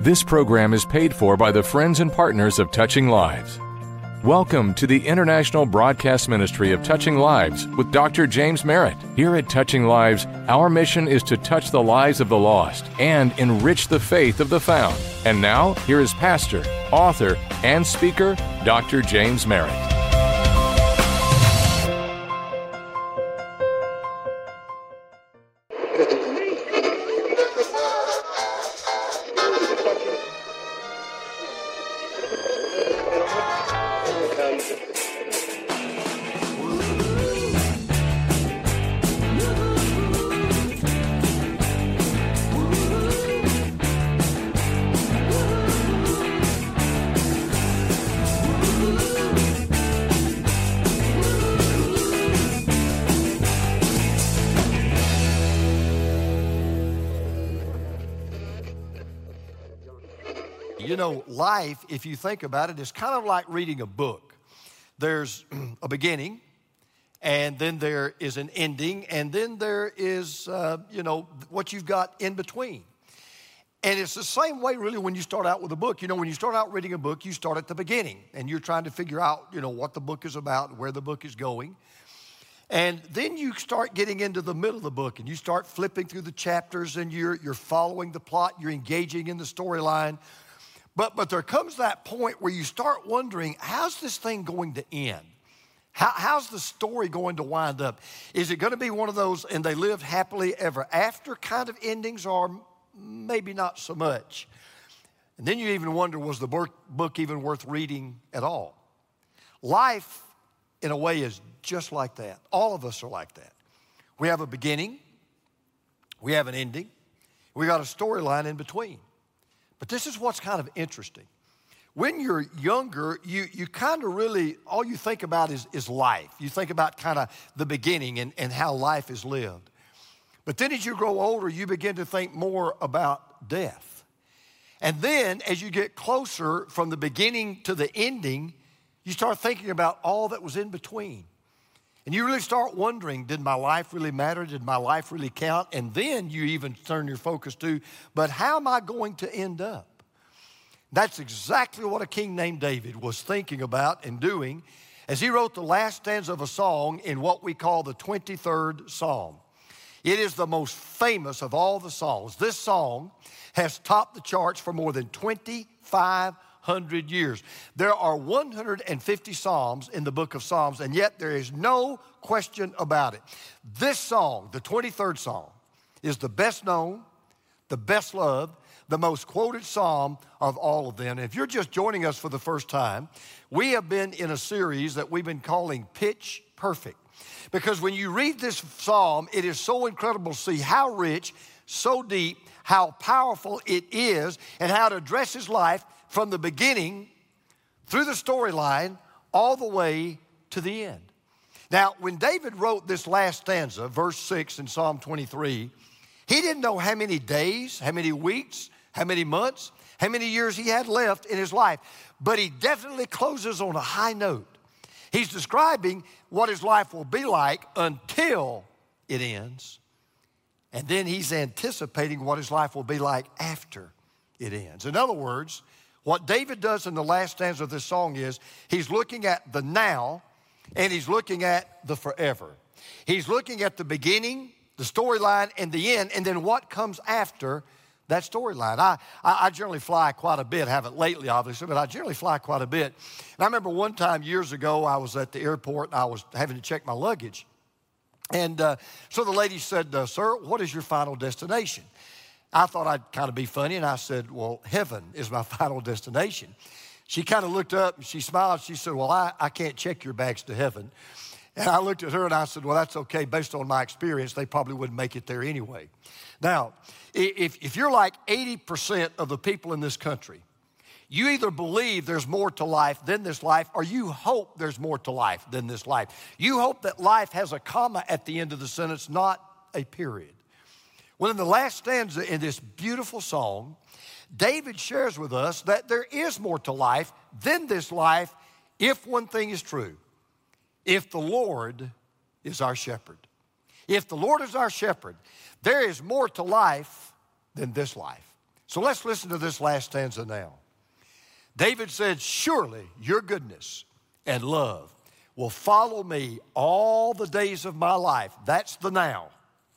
This program is paid for by the friends and partners of Touching Lives. Welcome to the International Broadcast Ministry of Touching Lives with Dr. James Merritt. Here at Touching Lives, our mission is to touch the lives of the lost and enrich the faith of the found. And now, here is pastor, author, and speaker, Dr. James Merritt. You know, life, if you think about it, is kind of like reading a book. There's a beginning, and then there is an ending, and then there is, what you've got in between. And it's the same way, really, when you start out with a book. You know, when you start out reading a book, you start at the beginning, and you're trying to figure out, what the book is about, where the book is going. And then you start getting into the middle of the book, and you start flipping through the chapters, and you're following the plot, you're engaging in the storyline. But there comes that point where you start wondering, how's this thing going to end? How's the story going to wind up? Is it going to be one of those, and they lived happily ever after kind of endings, or maybe not so much? And then you even wonder, was the book even worth reading at all? Life, in a way, is just like that. All of us are like that. We have a beginning. We have an ending. We got a storyline in between. But this is what's kind of interesting. When you're younger, you kind of really, all you think about is life. You think about kind of the beginning and how life is lived. But then as you grow older, you begin to think more about death. And then as you get closer from the beginning to the ending, you start thinking about all that was in between. And you really start wondering, did my life really matter? Did my life really count? And then you even turn your focus to, but how am I going to end up? That's exactly what a king named David was thinking about and doing as he wrote the last stanza of a song in what we call the 23rd Psalm. It is the most famous of all the songs. This song has topped the charts for more than 2,500 years. There are 150 Psalms in the book of Psalms, and yet there is no question about it. This song, the 23rd Psalm, is the best known, the best loved, the most quoted Psalm of all of them. And if you're just joining us for the first time, we have been in a series that we've been calling Pitch Perfect. Because when you read this Psalm, it is so incredible to see how rich, so deep, how powerful it is, and how it addresses life from the beginning through the storyline all the way to the end. Now, when David wrote this last stanza, verse 6 in Psalm 23, he didn't know how many days, how many weeks, how many months, how many years he had left in his life. But he definitely closes on a high note. He's describing what his life will be like until it ends. And then he's anticipating what his life will be like after it ends. In other words, what David does in the last stanza of this song is he's looking at the now and he's looking at the forever. He's looking at the beginning, the storyline, and the end, and then what comes after that storyline. I generally fly quite a bit. Haven't lately, obviously, but I generally fly quite a bit. And I remember one time years ago, I was at the airport, and I was having to check my luggage. And so the lady said, sir, what is your final destination? I thought I'd kind of be funny, and I said, well, heaven is my final destination. She kind of looked up, and she smiled. She said, well, I can't check your bags to heaven. And I looked at her, and I said, well, that's okay. Based on my experience, they probably wouldn't make it there anyway. Now, if you're like 80% of the people in this country, you either believe there's more to life than this life, or you hope there's more to life than this life. You hope that life has a comma at the end of the sentence, not a period. Well, in the last stanza in this beautiful song, David shares with us that there is more to life than this life if one thing is true. If the Lord is our shepherd. If the Lord is our shepherd, there is more to life than this life. So let's listen to this last stanza now. David said, surely your goodness and love will follow me all the days of my life. That's the now.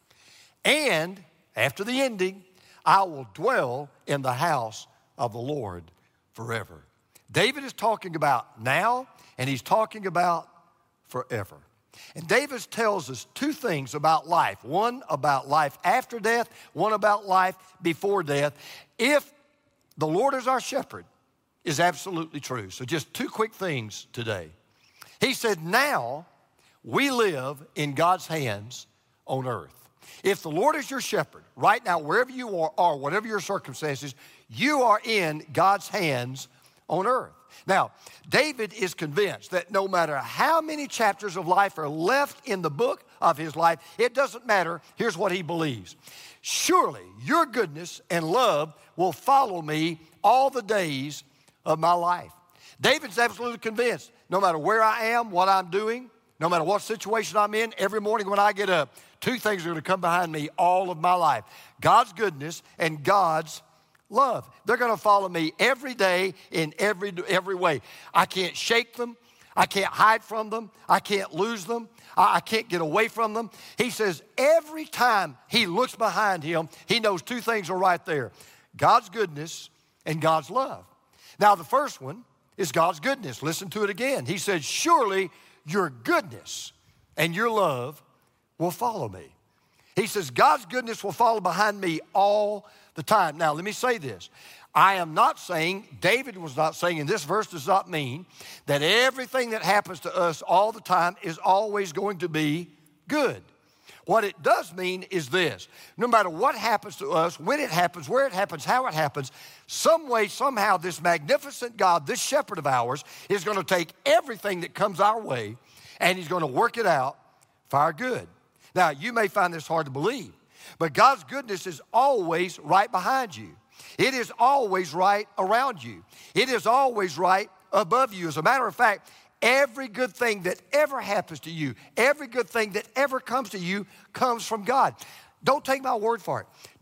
And after the ending, I will dwell in the house of the Lord forever. David is talking about now, and he's talking about forever. And David tells us two things about life. One about life after death, one about life before death. If the Lord is our shepherd, is absolutely true. So just two quick things today. He said, now we live in God's hands on earth. If the Lord is your shepherd, right now, wherever you are, whatever your circumstances, you are in God's hands on earth. Now, David is convinced that no matter how many chapters of life are left in the book of his life, it doesn't matter. Here's what he believes. Surely your goodness and love will follow me all the days of my life. David's absolutely convinced, no matter where I am, what I'm doing, no matter what situation I'm in, every morning when I get up, two things are going to come behind me all of my life. God's goodness and God's love. They're going to follow me every day in every way. I can't shake them. I can't hide from them. I can't lose them. I can't get away from them. He says every time he looks behind him, he knows two things are right there. God's goodness and God's love. Now, the first one is God's goodness. Listen to it again. He said, surely your goodness and your love will follow me. He says, God's goodness will follow behind me all the time. Now, let me say this. I am not saying, David was not saying, and this verse does not mean that everything that happens to us all the time is always going to be good. What it does mean is this. No matter what happens to us, when it happens, where it happens, how it happens, some way, somehow, this magnificent God, this shepherd of ours, is going to take everything that comes our way and he's going to work it out for our good. Now, you may find this hard to believe, but God's goodness is always right behind you. It is always right around you. It is always right above you. As a matter of fact, every good thing that ever happens to you, every good thing that ever comes to you comes from God. Don't take my word for it.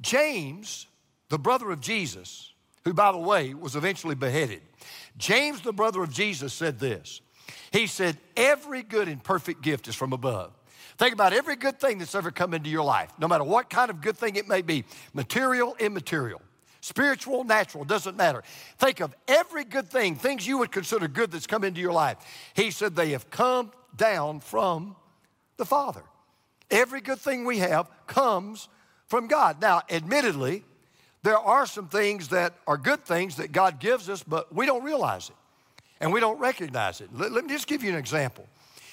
James, the brother of Jesus, who, by the way, was eventually beheaded. James, the brother of Jesus, said this. He said, every good and perfect gift is from above. Think about every good thing that's ever come into your life, no matter what kind of good thing it may be, material, immaterial, spiritual, natural, doesn't matter. Think of every good thing, things you would consider good that's come into your life. He said they have come down from the Father. Every good thing we have comes from God. Now, admittedly, there are some things that are good things that God gives us, but we don't realize it, and we don't recognize it. Let me just give you an example.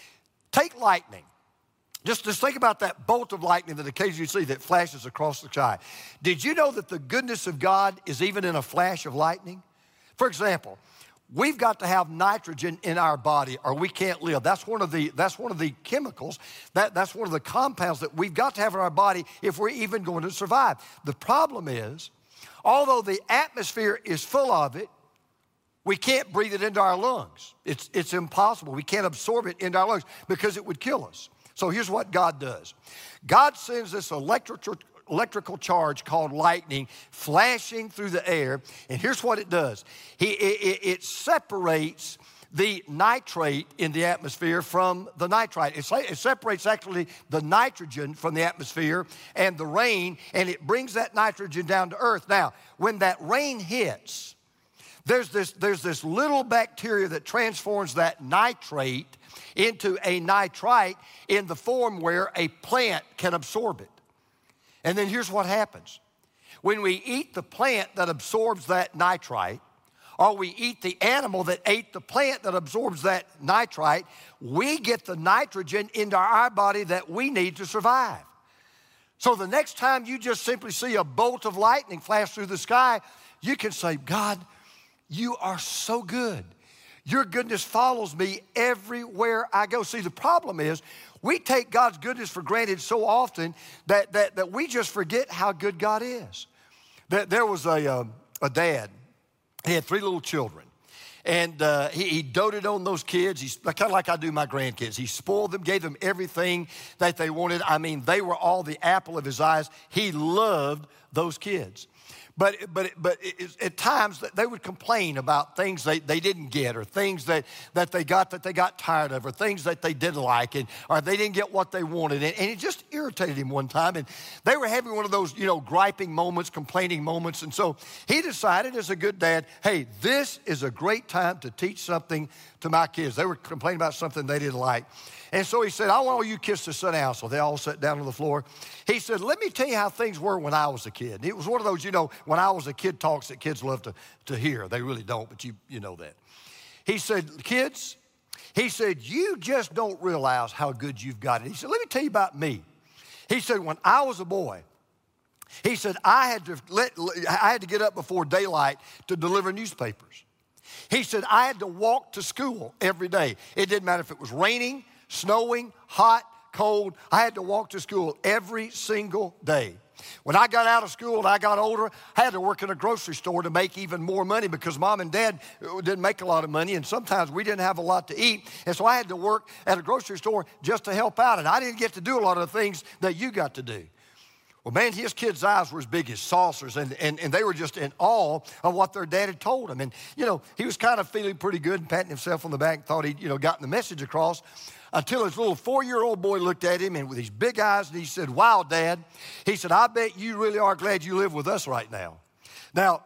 Take lightning. Just think about that bolt of lightning that occasionally you see that flashes across the sky. Did you know that the goodness of God is even in a flash of lightning? For example, we've got to have nitrogen in our body or we can't live. That's one of the chemicals, that's one of the compounds that we've got to have in our body if we're even going to survive. The problem is, although the atmosphere is full of it, we can't breathe it into our lungs. It's impossible. We can't absorb it into our lungs because it would kill us. So here's what God does. God sends this electrical charge called lightning flashing through the air, and here's what it does. It separates the nitrate in the atmosphere from the nitrite. It separates actually the nitrogen from the atmosphere and the rain, and it brings that nitrogen down to earth. Now, when that rain hits, there's this little bacteria that transforms that nitrate into a nitrite in the form where a plant can absorb it. And then here's what happens. When we eat the plant that absorbs that nitrite, or we eat the animal that ate the plant that absorbs that nitrite, we get the nitrogen into our body that we need to survive. So the next time you just simply see a bolt of lightning flash through the sky, you can say, God, you are so good. Your goodness follows me everywhere I go. See, the problem is we take God's goodness for granted so often that we just forget how good God is. There was a dad. He had 3 little children. And he doted on those kids. He's kind of like I do my grandkids. He spoiled them, gave them everything that they wanted. I mean, they were all the apple of his eyes. He loved those kids. But at times they would complain about things they didn't get, or things that they got tired of, or things that they didn't like, or they didn't get what they wanted. And it just irritated him one time. And they were having one of those, griping moments, complaining moments. And so he decided, as a good dad, hey, this is a great time to teach something to my kids. They were complaining about something they didn't like. And so he said, I want all you kids to sit down. So they all sat down on the floor. He said, let me tell you how things were when I was a kid. And it was one of those, when I was a kid, talks that kids love to hear. They really don't, but you know that. He said, kids, he said, you just don't realize how good you've got it. He said, let me tell you about me. He said, when I was a boy, he said, I had to get up before daylight to deliver newspapers. He said, I had to walk to school every day. It didn't matter if it was raining, snowing, hot, cold. I had to walk to school every single day. When I got out of school and I got older, I had to work in a grocery store to make even more money because Mom and Dad didn't make a lot of money, and sometimes we didn't have a lot to eat. And so I had to work at a grocery store just to help out. And I didn't get to do a lot of the things that you got to do. Well, man, his kids' eyes were as big as saucers, and they were just in awe of what their dad had told him. And, he was kind of feeling pretty good and patting himself on the back, thought he'd, gotten the message across, until his little 4-year-old boy looked at him and with his big eyes, and he said, wow, Dad. He said, I bet you really are glad you live with us right now. Now,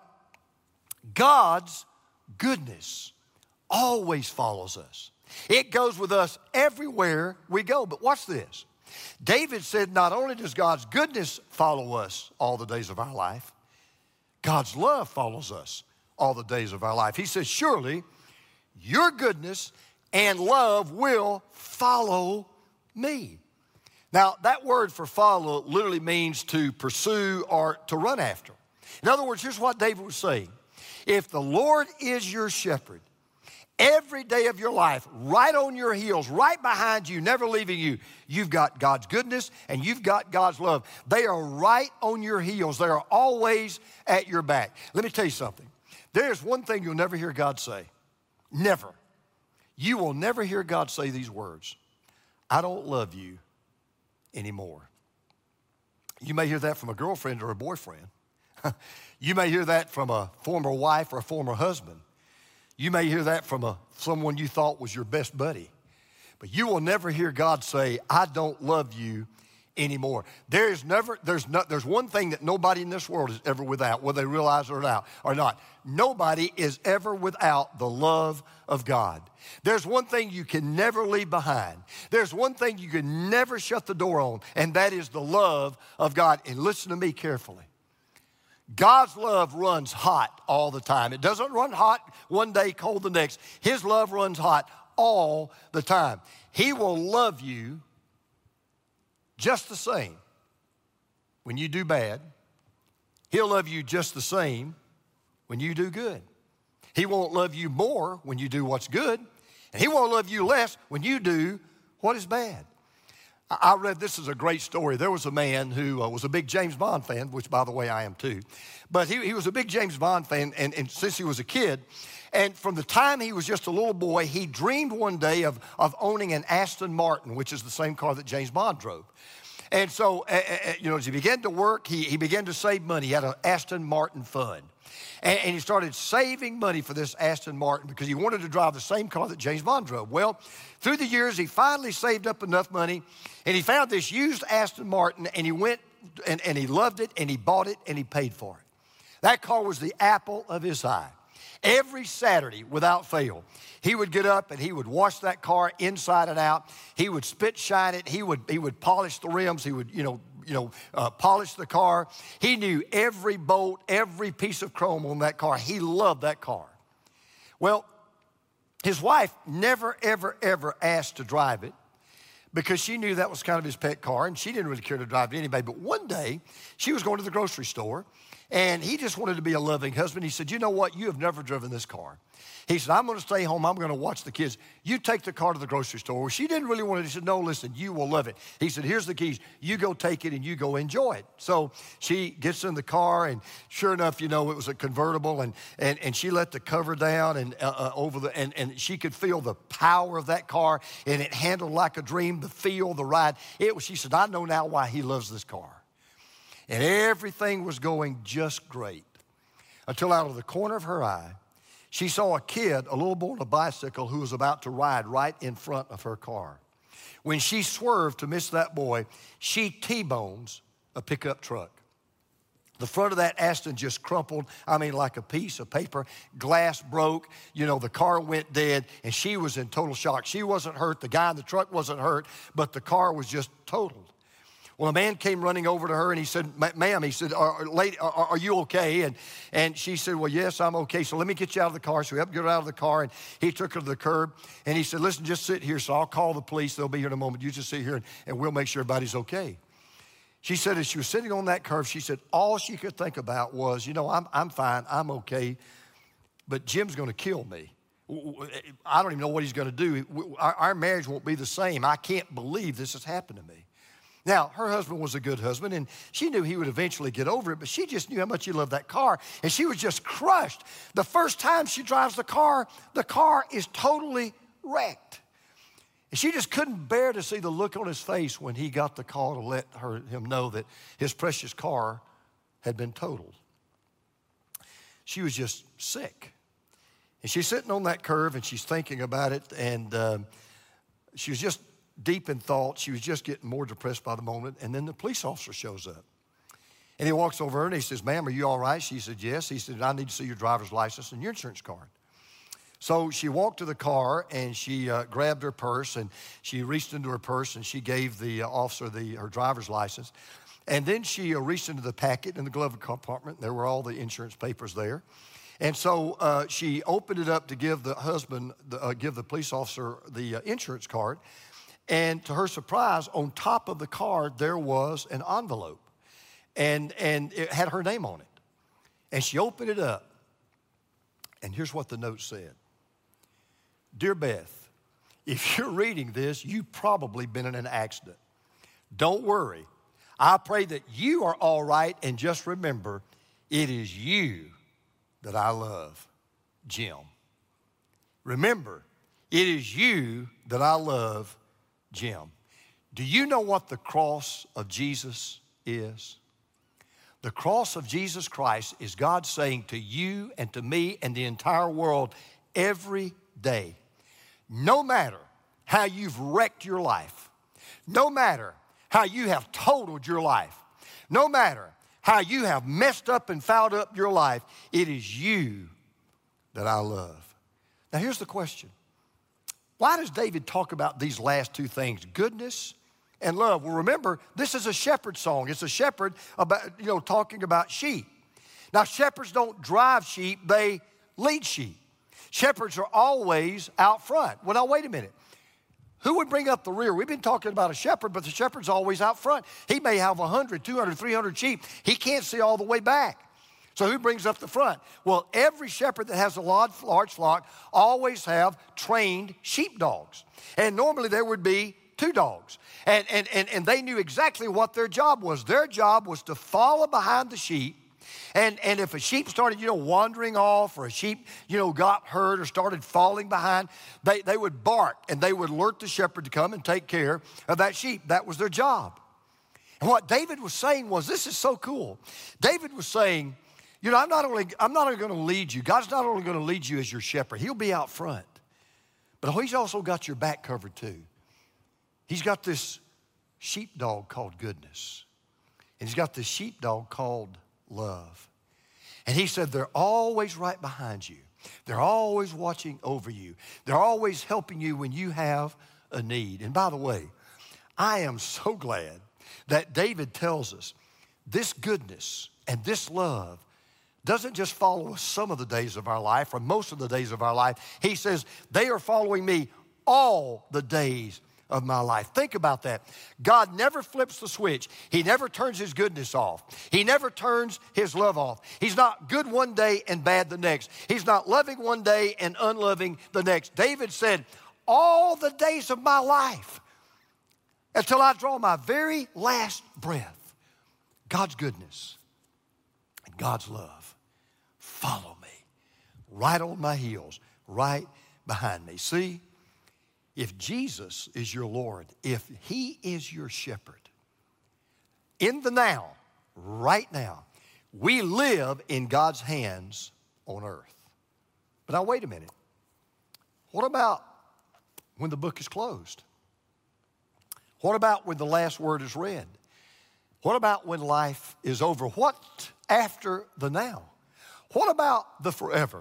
God's goodness always follows us. It goes with us everywhere we go. But watch this. David said, not only does God's goodness follow us all the days of our life, God's love follows us all the days of our life. He says, surely your goodness and love will follow me. Now, that word for follow literally means to pursue or to run after. In other words, here's what David was saying. If the Lord is your shepherd, every day of your life, right on your heels, right behind you, never leaving you, you've got God's goodness and you've got God's love. They are right on your heels. They are always at your back. Let me tell you something. There's one thing you'll never hear God say. Never. You will never hear God say these words. I don't love you anymore. You may hear that from a girlfriend or a boyfriend. You may hear that from a former wife or a former husband. You may hear that from someone you thought was your best buddy. But you will never hear God say, I don't love you anymore. There's one thing that nobody in this world is ever without, whether they realize it or not. Nobody is ever without the love of God. There's one thing you can never leave behind. There's one thing you can never shut the door on, and that is the love of God. And listen to me carefully. God's love runs hot all the time. It doesn't run hot one day, cold the next. His love runs hot all the time. He will love you just the same when you do bad. He'll love you just the same when you do good. He won't love you more when you do what's good, and he won't love you less when you do what is bad. I read, this is a great story. There was a man who was a big James Bond fan, which, by the way, I am too. But he was a big James Bond fan, and since he was a kid, and from the time he was just a little boy, he dreamed one day of owning an Aston Martin, which is the same car that James Bond drove. And so, as he began to work, he began to save money. He had an Aston Martin fund. And he started saving money for this Aston Martin because he wanted to drive the same car that James Bond drove. Well, through the years, he finally saved up enough money, and he found this used Aston Martin, and he went and he loved it, and he bought it, and he paid for it. That car was the apple of his eye. Every Saturday, without fail, he would get up and he would wash that car inside and out. He would spit shine it. He would polish the rims. He would, polish the car. He knew every bolt, every piece of chrome on that car. He loved that car. Well, his wife never, ever, ever asked to drive it because she knew that was kind of his pet car, and she didn't really care to drive it anyway. But one day, she was going to the grocery store, and he just wanted to be a loving husband. He said, you know what? You have never driven this car. He said, I'm going to stay home. I'm going to watch the kids. You take the car to the grocery store. Well, she didn't really want it. He said, no, listen, you will love it. He said, here's the keys. You go take it and you go enjoy it. So she gets in the car, and sure enough, it was a convertible, and she let the cover down and and she could feel the power of that car, and it handled like a dream, the feel, the ride. She said, I know now why he loves this car. And everything was going just great until out of the corner of her eye, she saw a kid, a little boy on a bicycle, who was about to ride right in front of her car. When she swerved to miss that boy, she T-bones a pickup truck. The front of that Aston just crumpled, like a piece of paper. Glass broke, the car went dead, and she was in total shock. She wasn't hurt, the guy in the truck wasn't hurt, but the car was just totaled. Well, a man came running over to her, and he said, ma'am, he said, lady, are you okay? And she said, well, yes, I'm okay, so let me get you out of the car. So we helped get her out of the car, and he took her to the curb, and he said, listen, just sit here, so I'll call the police. They'll be here in a moment. You just sit here, and we'll make sure everybody's okay. She said as she was sitting on that curb, she said all she could think about was, I'm fine, I'm okay, but Jim's going to kill me. I don't even know what he's going to do. Our marriage won't be the same. I can't believe this has happened to me. Now, her husband was a good husband, and she knew he would eventually get over it, but she just knew how much he loved that car, and she was just crushed. The first time she drives the car is totally wrecked. And she just couldn't bear to see the look on his face when he got the call to let him know that his precious car had been totaled. She was just sick. And she's sitting on that curve, and she's thinking about it, and she was just deep in thought. She was just getting more depressed by the moment, and then the police officer shows up. And he walks over and he says, ma'am, are you all right? She said, yes. He said, I need to see your driver's license and your insurance card. So she walked to the car, and she grabbed her purse, and she reached into her purse, and she gave the officer her driver's license. And then she reached into the packet in the glove compartment. There were all the insurance papers there. And so she opened it up to give the police officer the insurance card. And to her surprise, on top of the card, there was an envelope. And it had her name on it. And she opened it up. And here's what the note said. Dear Beth, if you're reading this, you've probably been in an accident. Don't worry. I pray that you are all right, and just remember, it is you that I love, Jim. Remember, it is you that I love, Jim. Do you know what the cross of Jesus is? The cross of Jesus Christ is God saying to you and to me and the entire world every day, no matter how you've wrecked your life, no matter how you have totaled your life, no matter how you have messed up and fouled up your life, it is you that I love. Now here's the question. Why does David talk about these last two things, goodness and love? Well, remember, this is a shepherd song. It's a shepherd talking about sheep. Now, shepherds don't drive sheep, they lead sheep. Shepherds are always out front. Well, now, wait a minute. Who would bring up the rear? We've been talking about a shepherd, but the shepherd's always out front. He may have 100, 200, 300 sheep. He can't see all the way back. So who brings up the front? Well, every shepherd that has a large flock always have trained sheepdogs. And normally there would be 2 dogs. And they knew exactly what their job was. Their job was to follow behind the sheep. And if a sheep started, wandering off, or a sheep, got hurt or started falling behind, they would bark, and they would alert the shepherd to come and take care of that sheep. That was their job. And what David was saying was, this is so cool. David was saying, I'm not only going to lead you. God's not only going to lead you as your shepherd. He'll be out front. But he's also got your back covered too. He's got this sheepdog called goodness. And he's got this sheepdog called love. And he said they're always right behind you. They're always watching over you. They're always helping you when you have a need. And by the way, I am so glad that David tells us this goodness and this love doesn't just follow us some of the days of our life or most of the days of our life. He says they are following me all the days of my life. Think about that. God never flips the switch. He never turns his goodness off. He never turns his love off. He's not good one day and bad the next. He's not loving one day and unloving the next. David said, all the days of my life, until I draw my very last breath, God's goodness and God's love follow me right on my heels, right behind me. See, if Jesus is your Lord, if he is your shepherd, in the now, right now, We live in God's hands on earth. But now wait a minute. What about when the book is closed? What about when the last word is read? What about when life is over? What after the now? What about the forever?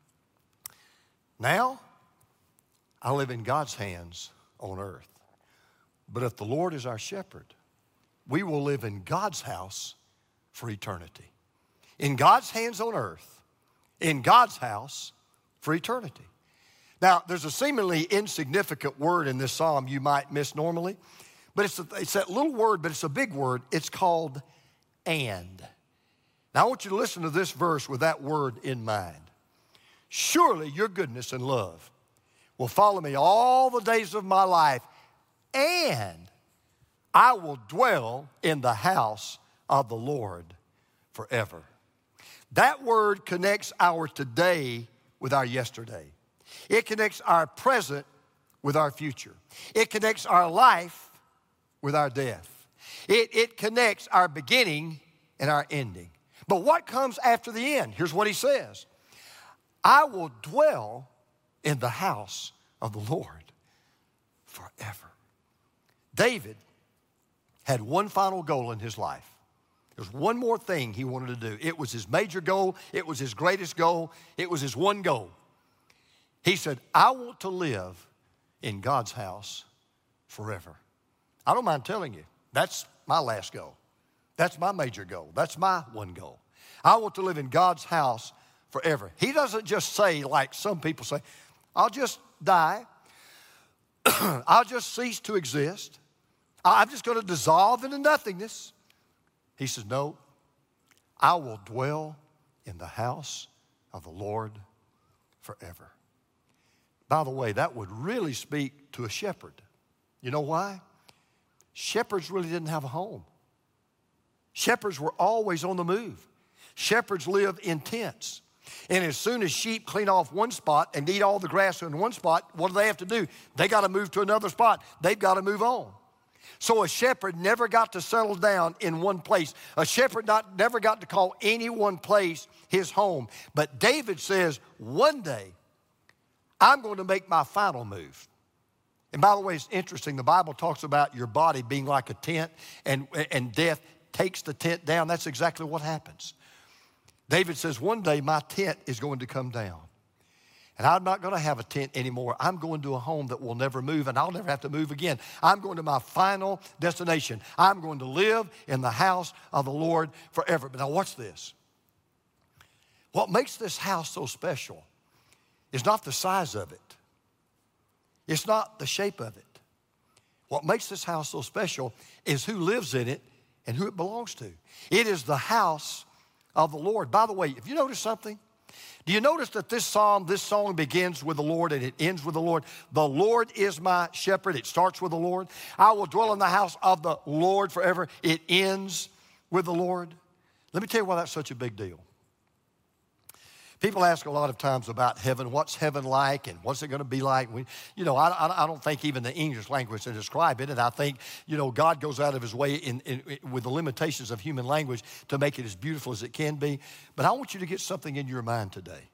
Now, I live in God's hands on earth. But if the Lord is our shepherd, we will live in God's house for eternity. In God's hands on earth, in God's house for eternity. Now, there's a seemingly insignificant word in this psalm you might miss normally, but it's that little word, but it's a big word. It's called and. Now, I want you to listen to this verse with that word in mind. Surely your goodness and love will follow me all the days of my life, and I will dwell in the house of the Lord forever. That word connects our today with our yesterday. It connects our present with our future. It connects our life with our death. It connects our beginning and our ending. But what comes after the end? Here's what he says. I will dwell in the house of the Lord forever. David had one final goal in his life. There's one more thing he wanted to do. It was his major goal. It was his greatest goal. It was his one goal. He said, I want to live in God's house forever. I don't mind telling you, that's my last goal. That's my major goal. That's my one goal. I want to live in God's house forever. He doesn't just say, like some people say, I'll just die. I'll just cease to exist. I'm just going to dissolve into nothingness. He says, no, I will dwell in the house of the Lord forever. By the way, that would really speak to a shepherd. You know why? Shepherds really didn't have a home. Shepherds were always on the move. Shepherds lived in tents. And as soon as sheep clean off one spot and eat all the grass in one spot, what do they have to do? They got to move to another spot. They've got to move on. So a shepherd never got to settle down in one place. A shepherd never got to call any one place his home. But David says, one day, I'm going to make my final move. And by the way, it's interesting. The Bible talks about your body being like a tent and death takes the tent down. That's exactly what happens. David says, one day my tent is going to come down. And I'm not going to have a tent anymore. I'm going to a home that will never move, and I'll never have to move again. I'm going to my final destination. I'm going to live in the house of the Lord forever. But now watch this. What makes this house so special is not the size of it. It's not the shape of it. What makes this house so special is who lives in it and who it belongs to. It is the house of the Lord. By the way, if you notice something, do you notice that this song begins with the Lord and it ends with the Lord? The Lord is my shepherd. It starts with the Lord. I will dwell in the house of the Lord forever. It ends with the Lord. Let me tell you why that's such a big deal. People ask a lot of times about heaven. What's heaven like and what's it going to be like? I don't think even the English language can describe it. And I think, God goes out of his way with the limitations of human language to make it as beautiful as it can be. But I want you to get something in your mind today.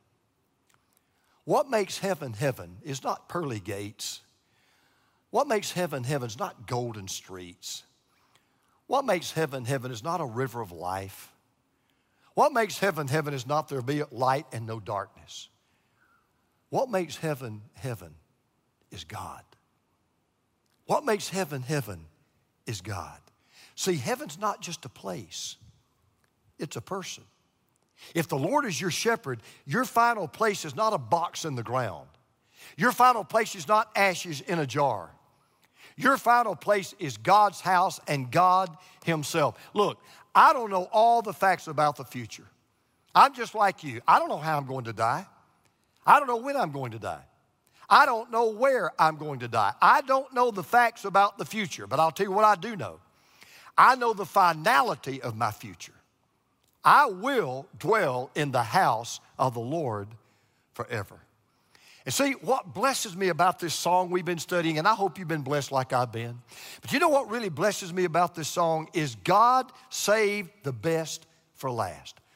What makes heaven heaven is not pearly gates. What makes heaven heaven is not golden streets. What makes heaven heaven is not a river of life. What makes heaven heaven is not there be light and no darkness. What makes heaven heaven is God. What makes heaven heaven is God. See, heaven's not just a place. It's a person. If the Lord is your shepherd, your final place is not a box in the ground. Your final place is not ashes in a jar. Your final place is God's house and God himself. Look, I don't know all the facts about the future. I'm just like you. I don't know how I'm going to die. I don't know when I'm going to die. I don't know where I'm going to die. I don't know the facts about the future, but I'll tell you what I do know. I know the finality of my future. I will dwell in the house of the Lord forever. And see, what blesses me about this song we've been studying, and I hope you've been blessed like I've been, but you know what really blesses me about this song is God saved the best for last.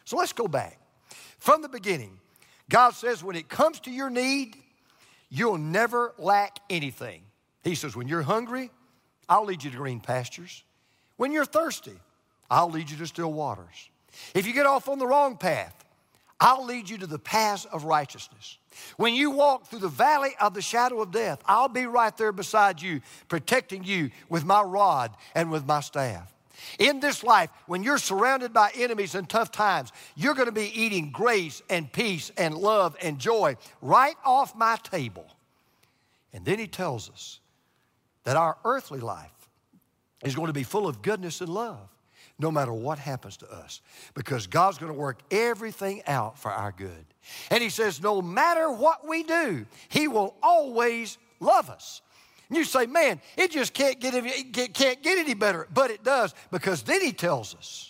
So let's go back. From the beginning, God says when it comes to your need, you'll never lack anything. He says when you're hungry, I'll lead you to green pastures. When you're thirsty, I'll lead you to still waters. If you get off on the wrong path, I'll lead you to the paths of righteousness. When you walk through the valley of the shadow of death, I'll be right there beside you, protecting you with my rod and with my staff. In this life, when you're surrounded by enemies and tough times, you're going to be eating grace and peace and love and joy right off my table. And then he tells us that our earthly life is going to be full of goodness and love, no matter what happens to us, because God's going to work everything out for our good. And he says, no matter what we do, he will always love us. And you say, man, it just can't get any better. But it does, because then he tells us,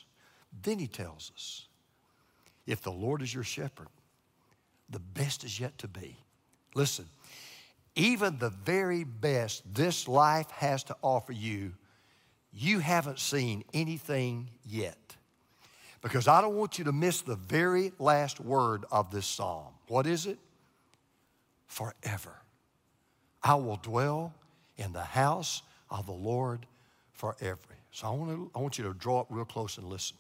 if the Lord is your shepherd, the best is yet to be. Listen, even the very best this life has to offer you, you haven't seen anything yet. Because I don't want you to miss the very last word of this psalm. What is it? Forever. I will dwell in the house of the Lord forever. So I want you to draw up real close and listen.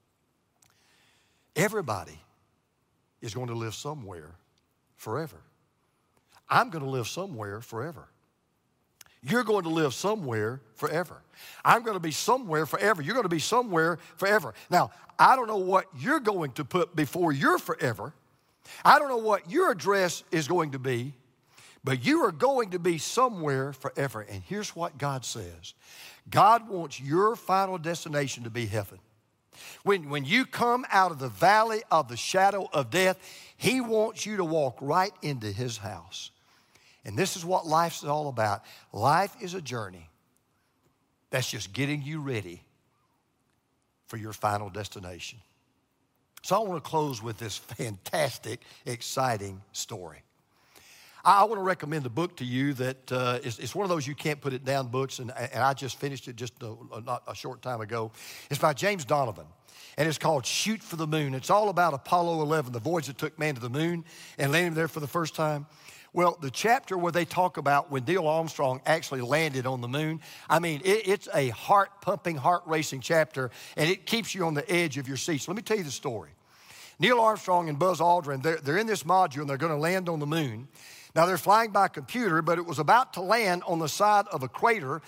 Everybody is going to live somewhere forever. I'm going to live somewhere forever. You're going to live somewhere forever. I'm going to be somewhere forever. You're going to be somewhere forever. Now, I don't know what you're going to put before your forever. I don't know what your address is going to be, but you are going to be somewhere forever. And here's what God says. God wants your final destination to be heaven. When you come out of the valley of the shadow of death, he wants you to walk right into his house. And this is what life's all about. Life is a journey that's just getting you ready for your final destination. So I want to close with this fantastic, exciting story. I want to recommend a book to you that it's one of those you can't put it down books, and I just finished it just not a short time ago. It's by James Donovan, and it's called Shoot for the Moon. It's all about Apollo 11, the voyage that took man to the moon and landed there for the first time. Well, the chapter where they talk about when Neil Armstrong actually landed on the moon, I mean, it's a heart-pumping, heart-racing chapter, and it keeps you on the edge of your seat. So let me tell you the story. Neil Armstrong and Buzz Aldrin, they're in this module, and they're going to land on the moon. Now, they're flying by computer, but it was about to land on the side of a crater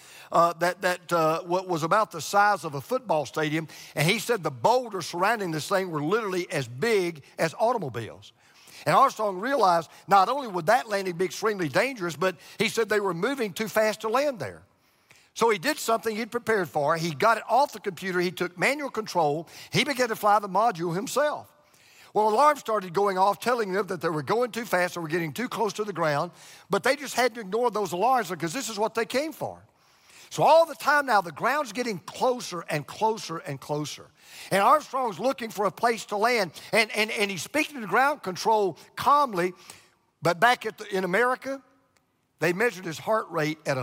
what was about the size of a football stadium, and he said the boulders surrounding this thing were literally as big as automobiles. And Armstrong realized not only would that landing be extremely dangerous, but he said they were moving too fast to land there. So he did something he'd prepared for. He got it off the computer. He took manual control. He began to fly the module himself. Well, alarms started going off telling them that they were going too fast, they were getting too close to the ground, but they just had to ignore those alarms because this is what they came for. So all the time now, the ground's getting closer and closer and closer. And Armstrong's looking for a place to land, and he's speaking to ground control calmly, but back in America, they measured his heart rate at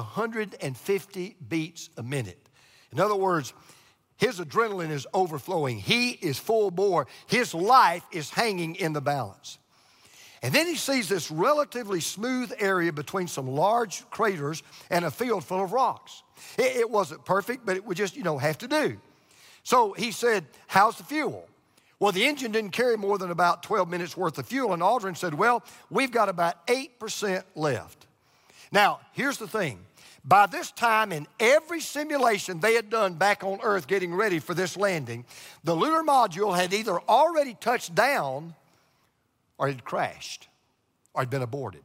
150 beats a minute. In other words, his adrenaline is overflowing. He is full bore. His life is hanging in the balance. And then he sees this relatively smooth area between some large craters and a field full of rocks. It wasn't perfect, but it would just, have to do. So he said, how's the fuel? Well, the engine didn't carry more than about 12 minutes worth of fuel, and Aldrin said, well, we've got about 8% left. Now, here's the thing. By this time, in every simulation they had done back on Earth getting ready for this landing, the lunar module had either already touched down or it had crashed or had been aborted.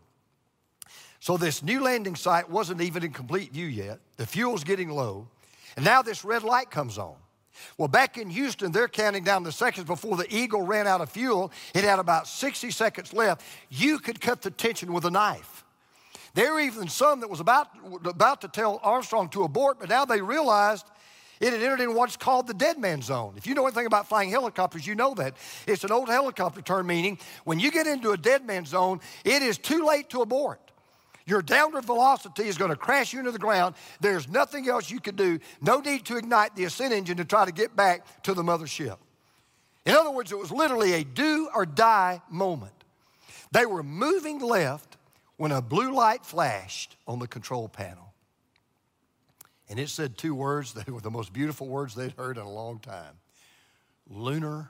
So this new landing site wasn't even in complete view yet. The fuel's getting low, and now this red light comes on. Well, back in Houston, they're counting down the seconds before the Eagle ran out of fuel. It had about 60 seconds left. You could cut the tension with a knife. There were even some that was about to tell Armstrong to abort, but now they realized it had entered in what's called the dead man zone. If you know anything about flying helicopters, you know that. It's an old helicopter term meaning when you get into a dead man zone, it is too late to abort. Your downward velocity is going to crash you into the ground. There's nothing else you can do. No need to ignite the ascent engine to try to get back to the mothership. In other words, it was literally a do or die moment. They were moving left when a blue light flashed on the control panel. And it said two words that were the most beautiful words they'd heard in a long time. Lunar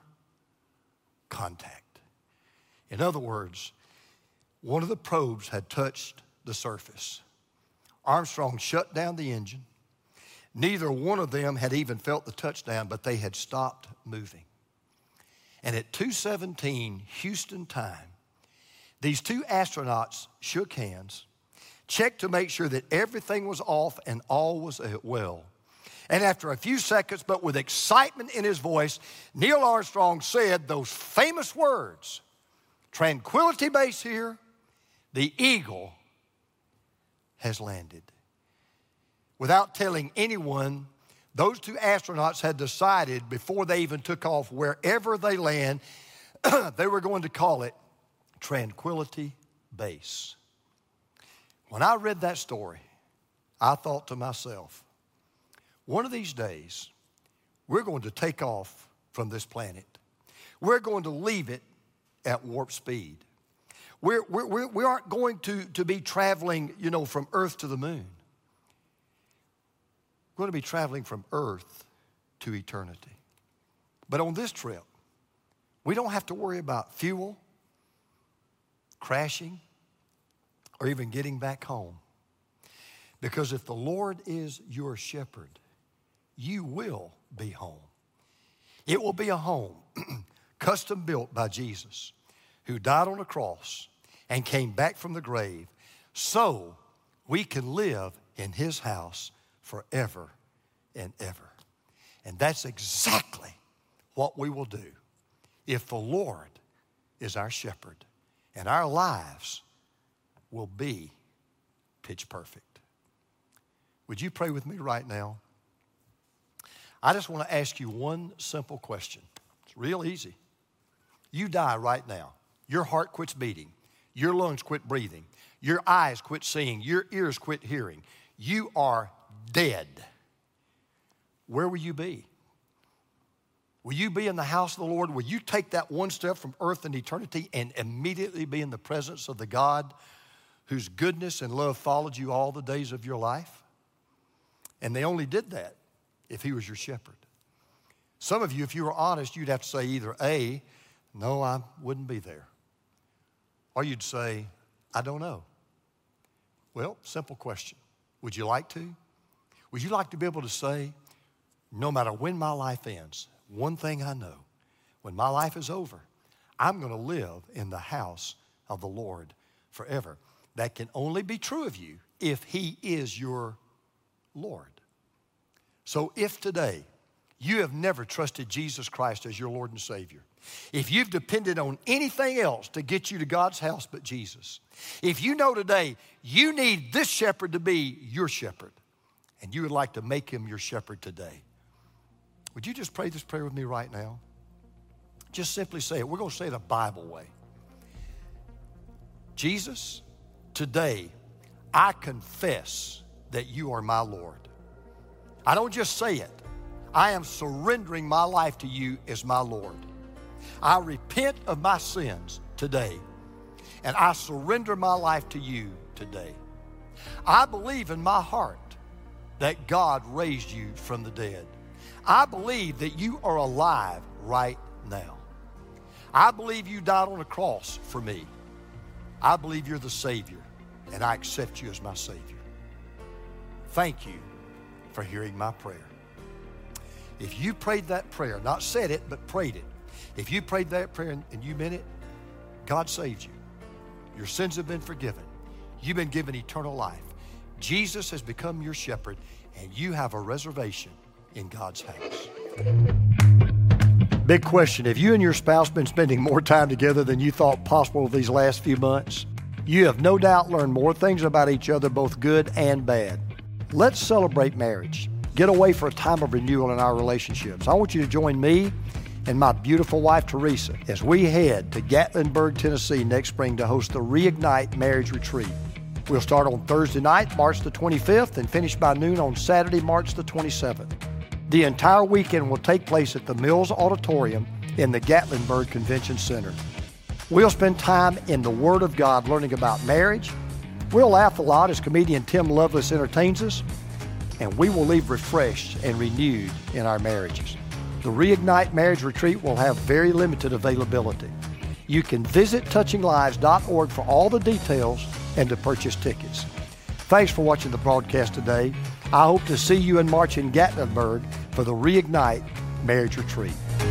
contact. In other words, one of the probes had touched the surface. Armstrong shut down the engine. Neither one of them had even felt the touchdown, but they had stopped moving. And at 2:17 Houston time, these two astronauts shook hands, checked to make sure that everything was off and all was well. And after a few seconds, but with excitement in his voice, Neil Armstrong said those famous words, "Tranquility Base here, the Eagle has landed." Without telling anyone, those two astronauts had decided before they even took off, wherever they land, they were going to call it Tranquility Base. When I read that story, I thought to myself, one of these days, we're going to take off from this planet. We're going to leave it at warp speed. We aren't going to be traveling, from Earth to the moon. We're going to be traveling from Earth to eternity. But on this trip, we don't have to worry about fuel, crashing, or even getting back home. Because if the Lord is your shepherd, you will be home. It will be a home custom built by Jesus, who died on a cross and came back from the grave so we can live in his house forever and ever. And that's exactly what we will do if the Lord is our shepherd, and our lives will be pitch perfect. Would you pray with me right now? I just want to ask you one simple question. It's real easy. You die right now. Your heart quits beating. Your lungs quit breathing. Your eyes quit seeing. Your ears quit hearing. You are dead. Where will you be? Will you be in the house of the Lord? Will you take that one step from earth and eternity and immediately be in the presence of the God whose goodness and love followed you all the days of your life? And they only did that if he was your shepherd. Some of you, if you were honest, you'd have to say either A, no, I wouldn't be there. Or you'd say, I don't know. Well, simple question. Would you like to? Would you like to be able to say, no matter when my life ends, one thing I know, when my life is over, I'm going to live in the house of the Lord forever. That can only be true of you if he is your Lord. So if today you have never trusted Jesus Christ as your Lord and Savior, if you've depended on anything else to get you to God's house but Jesus, if you know today you need this shepherd to be your shepherd, and you would like to make him your shepherd today, would you just pray this prayer with me right now? Just simply say it. We're going to say it a Bible way. Jesus, today I confess that you are my Lord. I don't just say it. I am surrendering my life to you as my Lord. I repent of my sins today, and I surrender my life to you today. I believe in my heart that God raised you from the dead. I believe that you are alive right now. I believe you died on a cross for me. I believe you're the Savior, and I accept you as my Savior. Thank you for hearing my prayer. If you prayed that prayer, not said it, but prayed it, if you prayed that prayer and you meant it, God saved you. Your sins have been forgiven. You've been given eternal life. Jesus has become your shepherd, and you have a reservation in God's house. Big question. Have you and your spouse been spending more time together than you thought possible these last few months? You have no doubt learned more things about each other, both good and bad. Let's celebrate marriage. Get away for a time of renewal in our relationships. I want you to join me and my beautiful wife, Teresa, as we head to Gatlinburg, Tennessee next spring to host the Reignite Marriage Retreat. We'll start on Thursday night, March the 25th, and finish by noon on Saturday, March the 27th. The entire weekend will take place at the Mills Auditorium in the Gatlinburg Convention Center. We'll spend time in the Word of God learning about marriage. We'll laugh a lot as comedian Tim Lovelace entertains us, and we will leave refreshed and renewed in our marriages. The Reignite Marriage Retreat will have very limited availability. You can visit touchinglives.org for all the details and to purchase tickets. Thanks for watching the broadcast today. I hope to see you in March in Gatlinburg for the Reignite Marriage Retreat.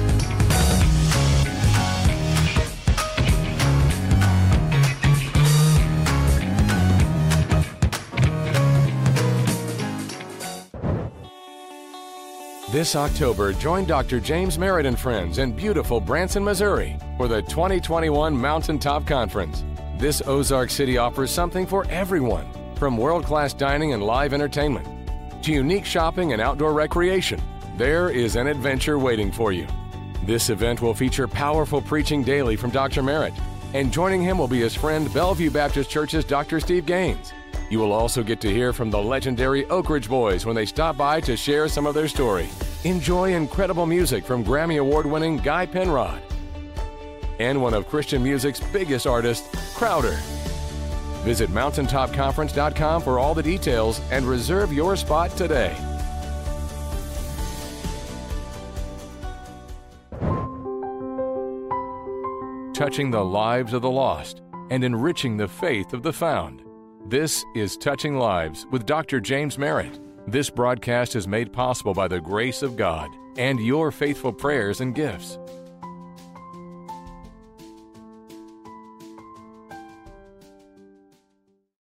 This October, join Dr. James Merritt and friends in beautiful Branson, Missouri for the 2021 Mountaintop Conference. This Ozark City offers something for everyone, from world-class dining and live entertainment to unique shopping and outdoor recreation. There is an adventure waiting for you. This event will feature powerful preaching daily from Dr. Merritt, and joining him will be his friend Bellevue Baptist Church's Dr. Steve Gaines. You will also get to hear from the legendary Oak Ridge Boys when they stop by to share some of their story. Enjoy incredible music from Grammy Award-winning Guy Penrod and one of Christian music's biggest artists, Crowder. Visit mountaintopconference.com for all the details and reserve your spot today. Touching the lives of the lost and enriching the faith of the found. This is Touching Lives with Dr. James Merritt. This broadcast is made possible by the grace of God and your faithful prayers and gifts.